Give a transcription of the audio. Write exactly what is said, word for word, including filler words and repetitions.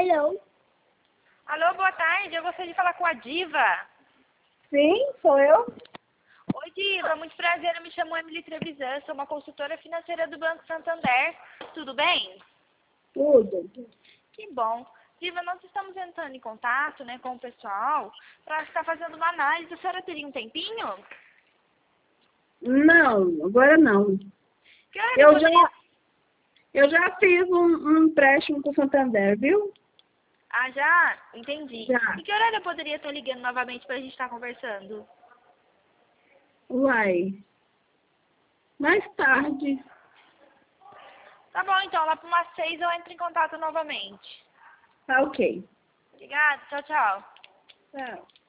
Alô? Alô, boa tarde. Eu gostaria de falar com a Diva. Sim, sou eu. Oi, Diva. Muito prazer. Eu me chamo Emily Trevisan. Sou uma consultora financeira do Banco Santander. Tudo bem? Tudo. Que bom. Diva, nós estamos entrando em contato, né, com o pessoal para estar fazendo uma análise. A senhora teria um tempinho? Não, agora não. Que hora Eu eu já, poderia... eu já fiz um, um empréstimo com o Santander, viu? Ah, já? Entendi. Já. E que horário eu poderia estar ligando novamente para a gente estar conversando? Uai. Mais tarde. Tá bom, então. Lá para umas seis eu entro em contato novamente. Tá ok. Obrigada. Tchau, tchau. Tchau.